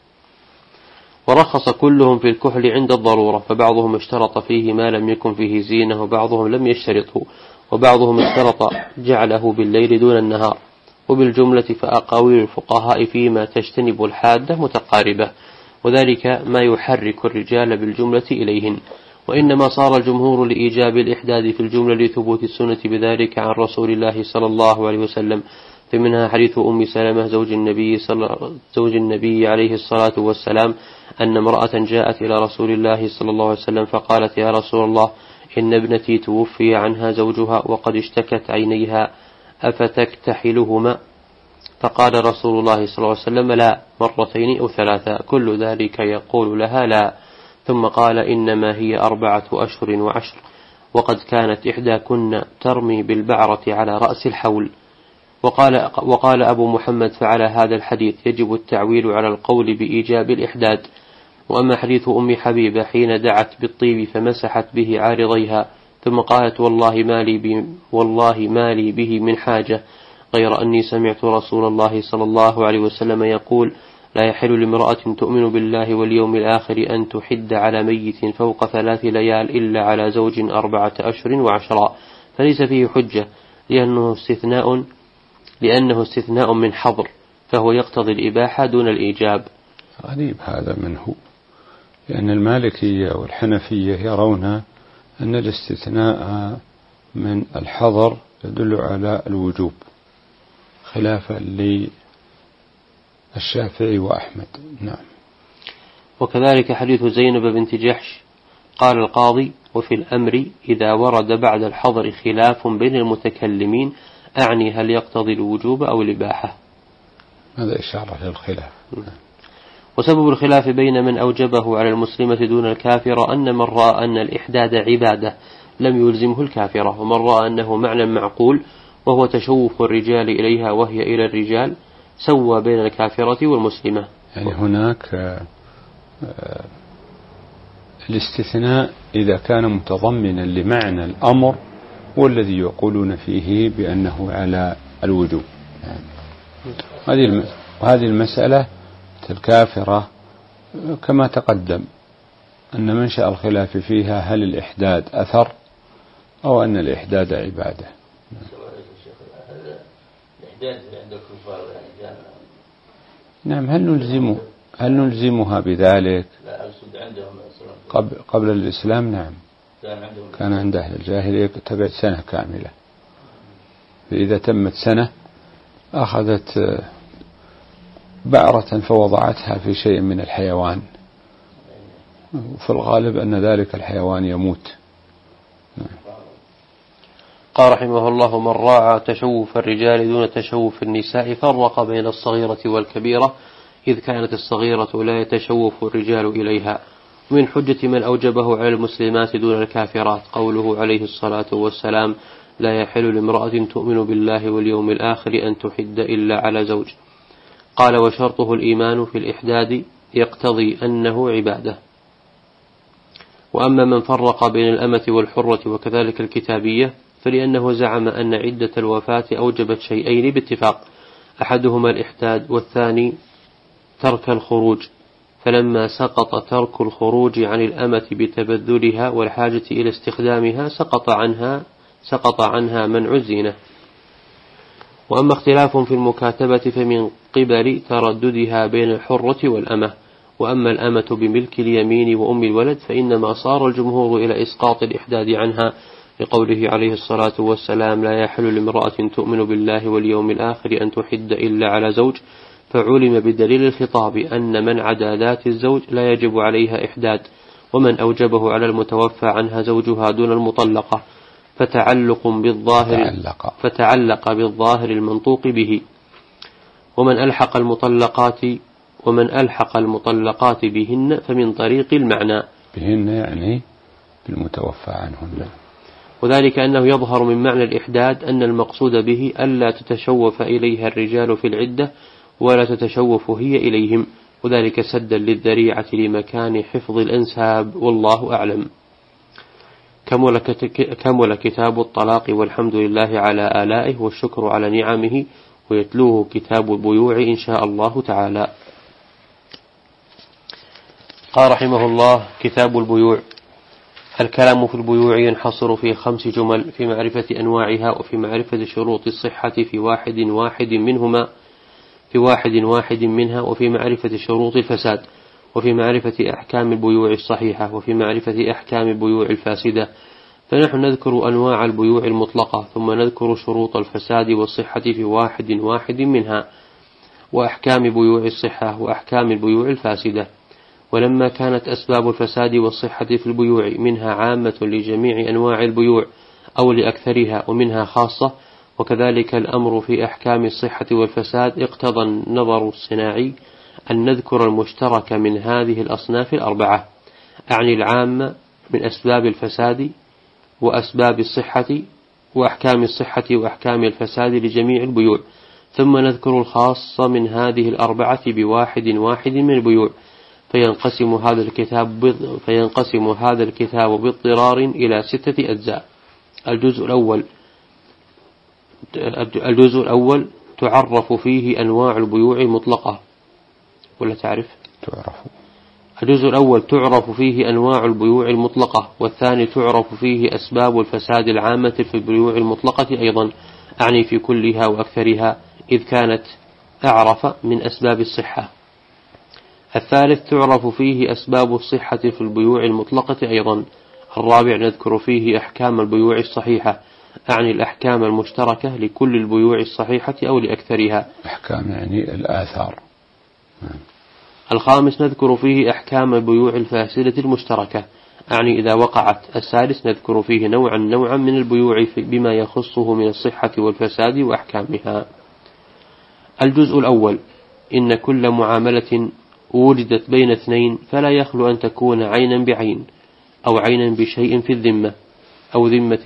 ورخص كلهم في الكحل عند الضرورة، فبعضهم اشترط فيه ما لم يكن فيه زينة وبعضهم لم يشترطه، وبعضهم اشترط جعله بالليل دون النهار. وبالجملة فأقاويل الفقهاء فيما تجتنب الحادة متقاربة، وذلك ما يحرك الرجال بالجملة إليهن. وإنما صار الجمهور لإيجاب الإحداد في الجملة لثبوت السنة بذلك عن رسول الله صلى الله عليه وسلم. فمنها حديث أم سلمة زوج النبي عليه الصلاة والسلام أن امرأة جاءت إلى رسول الله صلى الله عليه وسلم فقالت: يا رسول الله، إن ابنتي توفي عنها زوجها وقد اشتكت عينيها أفتكتحلهما؟ فقال رسول الله صلى الله عليه وسلم: لا، مرتين أو ثلاثة. كل ذلك يقول لها لا. ثم قال: إنما هي 4 أشهر و10، وقد كانت إحداكن ترمي بالبعرة على رأس الحول. وقال أبو محمد: فعلى هذا الحديث يجب التعويل على القول بإيجاب الإحداد. وأما حديث أم حبيبة حين دعت بالطيب فمسحت به عارضيها ثم قالت: والله ما لي به من حاجة، غير أني سمعت رسول الله صلى الله عليه وسلم يقول: لا يحل لامرأة تؤمن بالله واليوم الآخر أن تحد على ميت فوق 3 ليال إلا على زوج 4 أشهر و10، فليس فيه حجة لأنه استثناء من حظر، فهو يقتضي الإباحة دون الإيجاب. غريب هذا منه، لأن المالكية والحنفية يرون أن الاستثناء من الحظر يدل على الوجوب، خلافا للشافعي وأحمد. نعم. وكذلك حديث زينب بنت جحش. قال القاضي: وفي الأمر إذا ورد بعد الحظر خلاف بين المتكلمين، أعني هل يقتضي الوجوب أو الإباحة؟ هذا إشارة للخلاف. وسبب الخلاف بين من أوجبه على المسلمة دون الكافرة أن من رأى أن الإحداد عبادة لم يلزمه الكافرة، ومن رأى أنه معنى معقول وهو تشوف الرجال إليها وهي إلى الرجال سوى بين الكافرة والمسلمة. يعني هناك الاستثناء إذا كان متضمنا لمعنى الأمر والذي يقولون فيه بأنه على الوجوب. هذه المسألة الكافرة كما تقدم أن منشأ الخلاف فيها هل الإحداد أثر أو أن الإحداد عبادة. نعم. هل نلزمها بذلك قبل الإسلام؟ نعم، كان عند أهل الجاهلية تبعت سنة كاملة، فإذا تمت سنة أخذت بعرة فوضعتها في شيء من الحيوان، في الغالب أن ذلك الحيوان يموت. قال رحمه الله: من راعى تشوف الرجال دون تشوف النساء فرق بين الصغيرة والكبيرة، إذ كانت الصغيرة لا يتشوف الرجال إليها. من حجة من أوجبه على المسلمات دون الكافرات قوله عليه الصلاة والسلام: لا يحل لامرأة تؤمن بالله واليوم الآخر أن تحد إلا على زوج. قال: وشرطه الإيمان في الإحداد يقتضي أنه عبادة. وأما من فرق بين الأمة والحرة وكذلك الكتابية فلأنه زعم أن عدة الوفاة أوجبت شيئين باتفاق، أحدهما الإحداد والثاني ترك الخروج، فلما سقط ترك الخروج عن الأمة بتبذلها والحاجة إلى استخدامها سقط عنها منع الزينة. وأما اختلاف في المكاتبة فمن قبل ترددها بين الحرة والأمة. وأما الأمة بملك اليمين وأم الولد فإنما صار الجمهور إلى إسقاط الإحداد عنها لقوله عليه الصلاة والسلام: لا يحل لامرأة تؤمن بالله واليوم الآخر أن تحد إلا على زوج، فعلم بدليل الخطاب أن من عدا ذات الزوج لا يجب عليها إحداد، ومن أوجبه على المتوفى عنها زوجها دون المطلقة فتعلق بالظاهر المنطوق به. ومن ألحق المطلقات بهن فمن طريق المعنى بهن يعني بالمتوفى عنهن، وذلك أنه يظهر من معنى الإحداد أن المقصود به ألا تتشوف إليها الرجال في العدة ولا تتشوف هي إليهم، وذلك سدا للذريعة لمكان حفظ الأنساب، والله أعلم. كمل كتاب الطلاق، والحمد لله على آلائه والشكر على نعمه، ويتلوه كتاب البيوع إن شاء الله تعالى. قال رحمه الله: كتاب البيوع. الكلام في البيوع ينحصر في 5 جمل: في معرفة أنواعها، وفي معرفة شروط الصحة في واحد منها، وفي معرفة شروط الفساد، وفي معرفة أحكام البيوع الصحيحة، وفي معرفة أحكام البيوع الفاسدة. فنحن نذكر أنواع البيوع المطلقة، ثم نذكر شروط الفساد والصحة في واحد منها، وأحكام بيوع الصحة وأحكام البيوع الفاسدة. ولما كانت أسباب الفساد والصحة في البيوع منها عامة لجميع أنواع البيوع أو لأكثرها ومنها خاصة، وكذلك الأمر في أحكام الصحة والفساد، اقتضى النظر الصناعي أن نذكر المشترك من هذه الأصناف الأربعة، أعني العامة من أسباب الفساد وأسباب الصحة وأحكام الصحة وأحكام الفساد لجميع البيوع، ثم نذكر الخاص من هذه الأربعة بواحد واحد من البيوع، فينقسم هذا الكتاب باضطرار إلى 6 أجزاء. الجزء الأول تعرف فيه أنواع البيوع المطلقة، ولا تعرف؟ الجزء الأول تعرف فيه أنواع البيوع المطلقة، والثاني تعرف فيه أسباب الفساد العامة في البيوع المطلقة أيضا، أعني في كلها وأكثرها، إذ كانت أعرف من أسباب الصحة. الثالث تعرف فيه أسباب الصحة في البيوع المطلقة أيضا. الرابع نذكر فيه أحكام البيوع الصحيحة، أعني الأحكام المشتركة لكل البيوع الصحيحة أو لأكثرها. أحكام يعني الآثار. الخامس نذكر فيه أحكام البيوع الفاسدة المشتركة، أعني إذا وقعت. السادس نذكر فيه نوعا من البيوع بما يخصه من الصحة والفساد وأحكامها. الجزء الأول: إن كل معاملة وجدت بين اثنين فلا يخلو أن تكون عينا بعين، أو عينا بشيء في الذمة، أو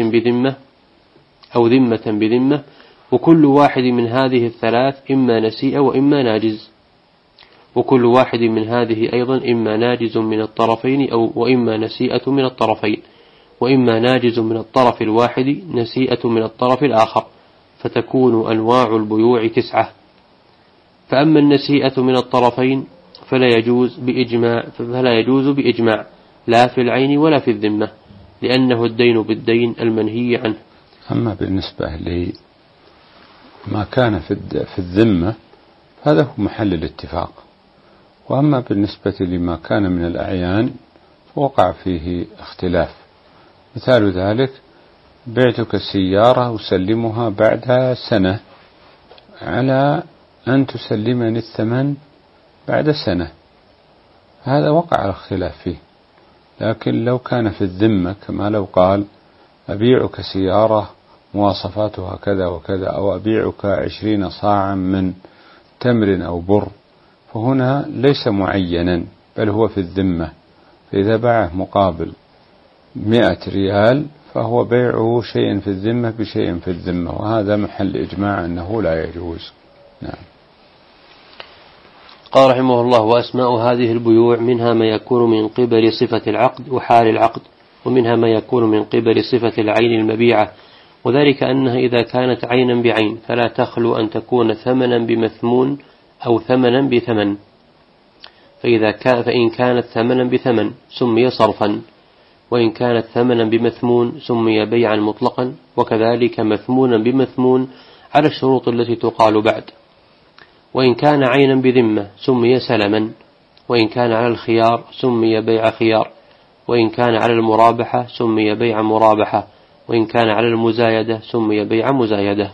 ذمة بذمة، وكل واحد من هذه الثلاث إما نسيء وإما ناجز، وكل واحد من هذه أيضا إما ناجز من الطرفين وإما نسيئة من الطرفين، وإما ناجز من الطرف الواحد نسيئة من الطرف الآخر، فتكون أنواع البيوع 9. فأما النسيئة من الطرفين فلا يجوز بإجماع لا في العين ولا في الذمة، لأنه الدين بالدين المنهي عنه. أما بالنسبة لما كان في الذمة هذا هو محل الاتفاق، وأما بالنسبة لما كان من الأعيان فوقع فيه اختلاف. مثال ذلك: بعتك السيارة أسلمها بعد سنة على أن تسلمني الثمن بعد سنة، هذا وقع الاختلاف فيه. لكن لو كان في الذمة كما لو قال: أبيعك سيارة مواصفاتها كذا وكذا، أو أبيعك 20 صاعا من تمر أو بر، فهنا ليس معينا بل هو في الذمة، فإذا باعه مقابل 100 ريال فهو بيعه شيء في الذمة بشيء في الذمة، وهذا محل إجماع أنه لا يجوز. نعم. قال رحمه الله: وأسماء هذه البيوع منها ما يكون من قبل صفة العقد وحال العقد، ومنها ما يكون من قبل صفة العين المبيعة، وذلك أنها إذا كانت عينا بعين فلا تخلو أن تكون ثمنا بمثمون أو ثمنا بثمن، فإن كانت ثمنا بثمن سمي صرفا، وإن كانت ثمنا بمثمون سمي بيعا مطلقا، وكذلك مثمونا بمثمون على الشروط التي تقال بعد. وإن كان عينا بذمة سمي سلما، وإن كان على الخيار سمي بيع خيار، وإن كان على المرابحة سمي بيع مرابحة، وإن كان على المزايدة سمي بيع مزايدة.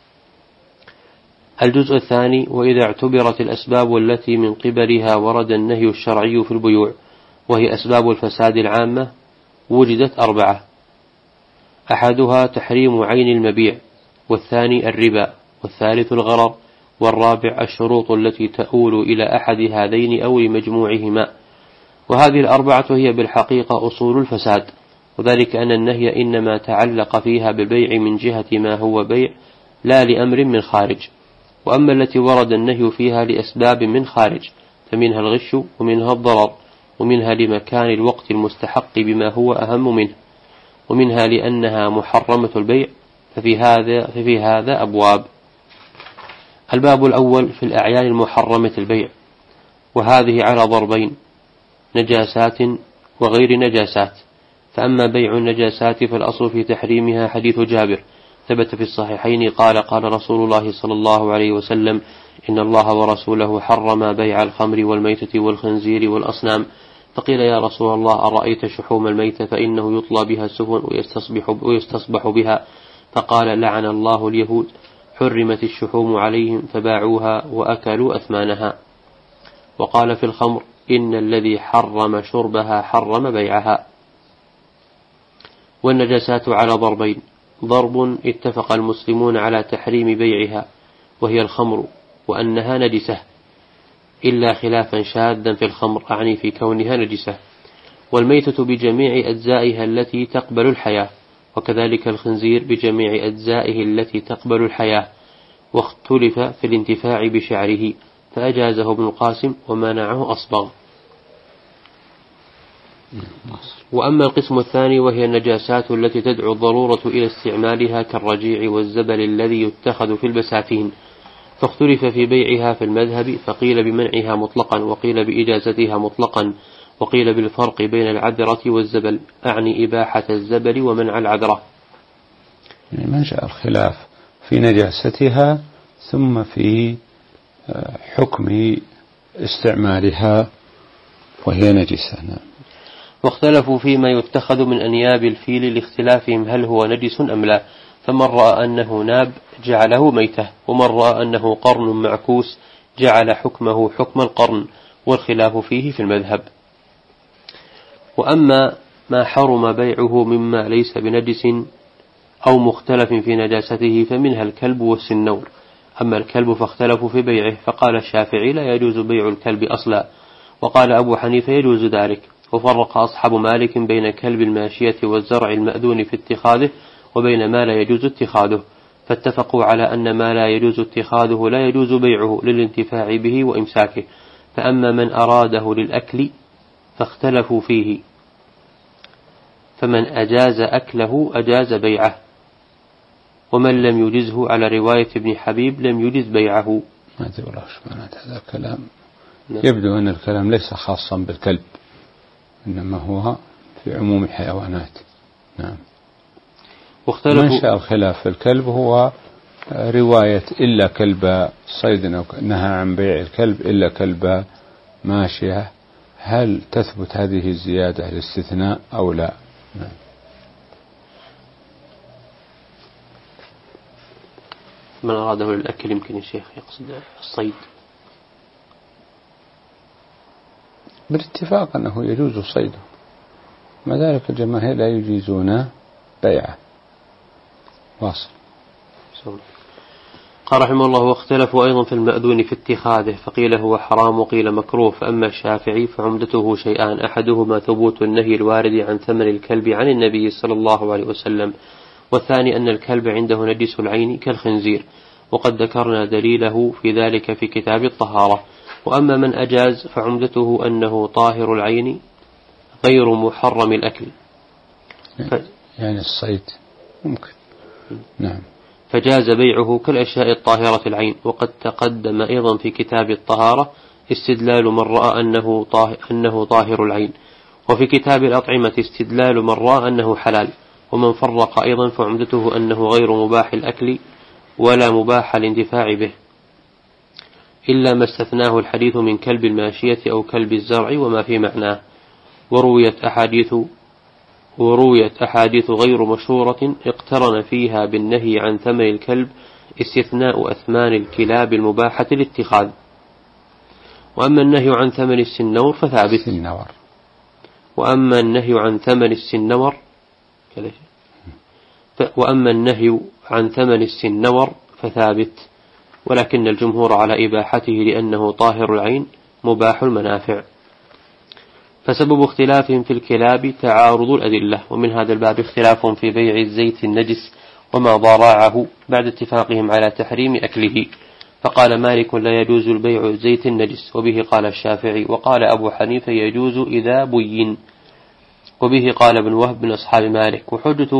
الجزء الثاني: وإذا اعتبرت الأسباب التي من قبلها ورد النهي الشرعي في البيوع، وهي أسباب الفساد العامة، وجدت 4: أحدها تحريم عين المبيع، والثاني الربا، والثالث الغرر، والرابع الشروط التي تؤول إلى أحد هذين أو لمجموعهما. وهذه الأربعة هي بالحقيقة أصول الفساد، وذلك أن النهي إنما تعلق فيها بالبيع من جهة ما هو بيع لا لأمر من خارج. وأما التي ورد النهي فيها لأسباب من خارج فمنها الغش، ومنها الضرر، ومنها لمكان الوقت المستحق بما هو أهم منه، ومنها لأنها محرمة البيع، ففي هذا أبواب. الباب الأول في الأعيان المحرمة البيع، وهذه على ضربين: نجاسات وغير نجاسات. فأما بيع النجاسات فالأصل في تحريمها حديث جابر ثبت في الصحيحين قال رسول الله صلى الله عليه وسلم: إن الله ورسوله حرم بيع الخمر والميتة والخنزير والأصنام. فقيل: يا رسول الله، أرأيت شحوم الميتة فإنه يطلى بها السفن ويستصبح بها؟ فقال: لعن الله اليهود، حرمت الشحوم عليهم فباعوها وأكلوا أثمانها. وقال في الخمر: إن الذي حرم شربها حرم بيعها. والنجاسات على ضربين: ضرب اتفق المسلمون على تحريم بيعها وهي الخمر وأنها نجسة، إلا خلافا شاذا في الخمر أعني في كونها نجسة، والميتة بجميع أجزائها التي تقبل الحياة، وكذلك الخنزير بجميع أجزائه التي تقبل الحياة، واختلف في الانتفاع بشعره فأجازه ابن القاسم ومنعه أصبغ. وأما القسم الثاني وهي النجاسات التي تدعو الضرورة إلى استعمالها كالرجيع والزبل الذي يتخذ في البساتين، فاختلف في بيعها في المذهب، فقيل بمنعها مطلقا وقيل بإجازتها مطلقا، وقيل بالفرق بين العذرة والزبل أعني إباحة الزبل ومنع العذرة. يعني منشأ الخلاف في نجاستها ثم في حكم استعمالها وهي نجسة. واختلفوا فيما يتخذ من أنياب الفيل لاختلافهم هل هو نجس أم لا، فمن رأى أنه ناب جعله ميتة، ومن رأى أنه قرن معكوس جعل حكمه حكم القرن، والخلاف فيه في المذهب. وأما ما حرم بيعه مما ليس بنجس أو مختلف في نجاسته فمنها الكلب والسنور. أما الكلب فاختلفوا في بيعه، فقال الشافعي لا يجوز بيع الكلب أصلا، وقال أبو حنيفة يجوز ذلك، وفرق أصحاب مالك بين كلب الماشية والزرع المأذون في اتخاذه وبين ما لا يجوز اتخاذه، فاتفقوا على أن ما لا يجوز اتخاذه لا يجوز بيعه للانتفاع به وإمساكه. فأما من أراده للأكل فاختلفوا فيه، فمن أجاز أكله أجاز بيعه، ومن لم يجزه على رواية ابن حبيب لم يجز بيعه. ما أدري هذا الكلام يبدو أن الكلام ليس خاصا بالكلب، إنما هو في عموم الحيوانات. نعم. منشأ الخلاف في الكلب هو رواية إلا كلب صيد نهى عن بيع الكلب إلا كلب ماشية، هل تثبت هذه الزيادة الاستثناء أو لا؟ نعم. من أراده للأكل يمكن الشيخ يقصد الصيد بالاتفاق أنه يجوز صيده، ما ذلك الجماهير لا يجيزون بيعه. واصل. قال رحمه الله: واختلفوا أيضا في المأذون في اتخاذه، فقيل هو حرام وقيل مكروه. فأما الشافعي فعمدته شيئان: أحدهما ثبوت النهي الوارد عن ثمن الكلب عن النبي صلى الله عليه وسلم، والثاني أن الكلب عنده نجس العين كالخنزير، وقد ذكرنا دليله في ذلك في كتاب الطهارة. وأما من أجاز فعمدته أنه طاهر العين غير محرم الأكل، يعني الصيد ممكن. نعم. فجاز بيعه كالأشياء الطاهرة العين. وقد تقدم أيضا في كتاب الطهارة استدلال من رأى أنه طاهر العين، وفي كتاب الأطعمة استدلال من رأى أنه حلال. ومن فرق أيضا فعمدته أنه غير مباح الأكل ولا مباح الانتفاع به، إلا ما استثناه الحديث من كلب الماشية أو كلب الزرع وما في معناه. ورويت أحاديث غير مشهورة اقترن فيها بالنهي عن ثمن الكلب استثناء أثمان الكلاب المباحة للاتخاذ. وأما النهي عن ثمن السنور فثابت. وأما النهي عن ثمن السنور فثابت، ولكن الجمهور على إباحته لأنه طاهر العين مباح المنافع. فسبب اختلافهم في الكلاب تعارض الأدلة، ومن هذا الباب اختلاف في بيع الزيت النجس وما ضارعه بعد اتفاقهم على تحريم أكله. فقال مالك لا يجوز البيع الزيت النجس، وبه قال الشافعي، وقال أبو حنيفة يجوز إذا بين، وبه قال ابن وهب من أصحاب مالك. وحجة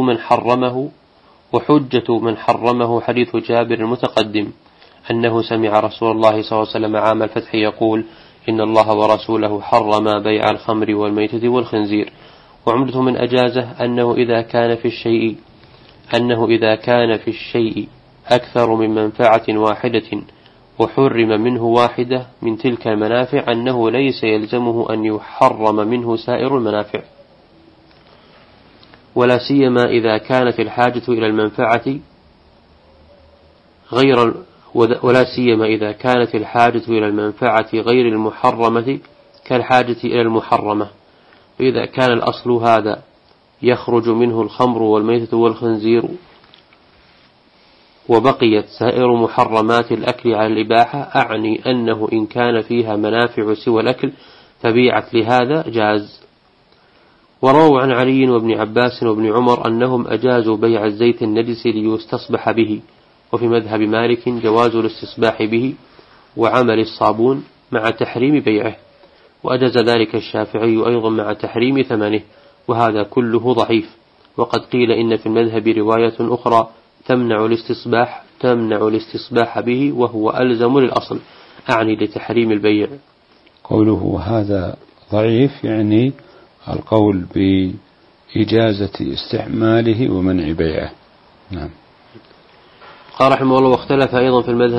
من حرمه حديث جابر المتقدم أنه سمع رسول الله صلى الله عليه وسلم عام الفتح يقول: إن الله ورسوله حرم بيع الخمر والميتة والخنزير. وعمدة من أجازه أنه إذا كان في الشيء أكثر من منفعة واحدة وحرم منه واحدة من تلك المنافع أنه ليس يلزمه أن يحرم منه سائر المنافع، ولا سيما إذا كانت الحاجة إلى المنفعة غير المحرمة كالحاجة إلى المحرمة. فإذا كان الأصل هذا يخرج منه الخمر والميتة والخنزير وبقيت سائر محرمات الأكل على الإباحة، أعني أنه إن كان فيها منافع سوى الأكل فبيعت لهذا جاز. ورووا عن علي وابن عباس وابن عمر أنهم أجازوا بيع الزيت النجس ليستصبح به، وفي مذهب مالك جواز الاستصباح به وعمل الصابون مع تحريم بيعه، وأجاز ذلك الشافعي أيضا مع تحريم ثمنه، وهذا كله ضعيف. وقد قيل إن في المذهب رواية أخرى تمنع الاستصباح به وهو ألزم للأصل، أعني لتحريم البيع. قوله هذا ضعيف يعني القول بإجازة استعماله ومنع بيعه. نعم. قال رحمه الله: واختلف أيضا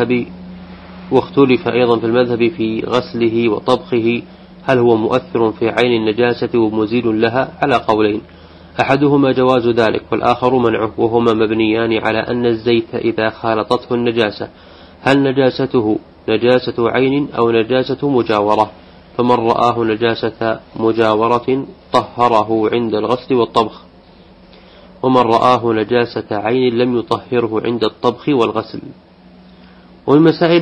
في المذهب في غسله وطبخه، هل هو مؤثر في عين النجاسة ومزيل لها؟ على قولين، أحدهما جواز ذلك والآخر منعه، وهما مبنيان على أن الزيت إذا خالطته النجاسة هل نجاسته نجاسة عين أو نجاسة مجاورة، فمن رآه نجاسة مجاورة طهره عند الغسل والطبخ، ومن رآه نجاسة عين لم يطهره عند الطبخ والغسل. ومن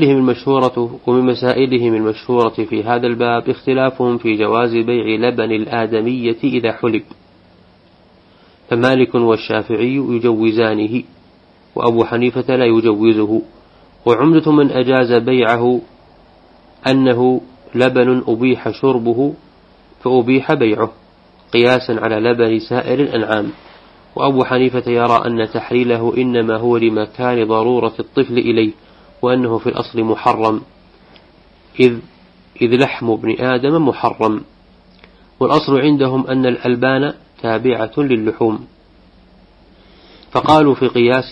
مسائلهم المشهورة في هذا الباب اختلافهم في جواز بيع لبن الآدمية إذا حلب، فمالك والشافعي يجوزانه وأبو حنيفة لا يجوزه، وعمدة من أجاز بيعه أنه لبن أبيح شربه فأبيح بيعه قياسا على لبن سائر الأنعام. وأبو حنيفة يرى أن تحليله إنما هو لمكان ضرورة الطفل إليه، وأنه في الأصل محرم إذ لحم ابن آدم محرم. والأصل عندهم أن الألبان تابعة للحوم، فقالوا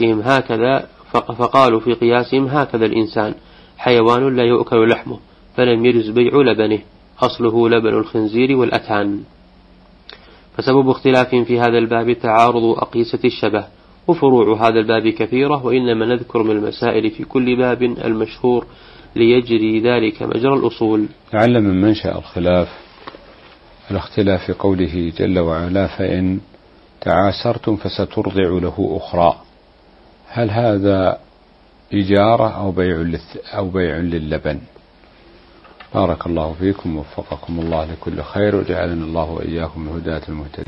في قياسهم هكذا الإنسان حيوان لا يؤكل لحمه، فلم يجز بيع لبنه، أصله لبن الخنزير والأتان. فسبب اختلافهم في هذا الباب تعارض أقيسة الشبه، وفروع هذا الباب كثيرة، وإنما نذكر من المسائل في كل باب المشهور ليجري ذلك مجرى الأصول. لعل من منشأ الاختلاف في قوله جل وعلا: فإن تعاسرتم فسترضع له أخرى، هل هذا إجارة أو بيع للبن؟ بارك الله فيكم ووفقكم الله لكل خير، وجعلنا الله وإياكم من هداة المهتدين.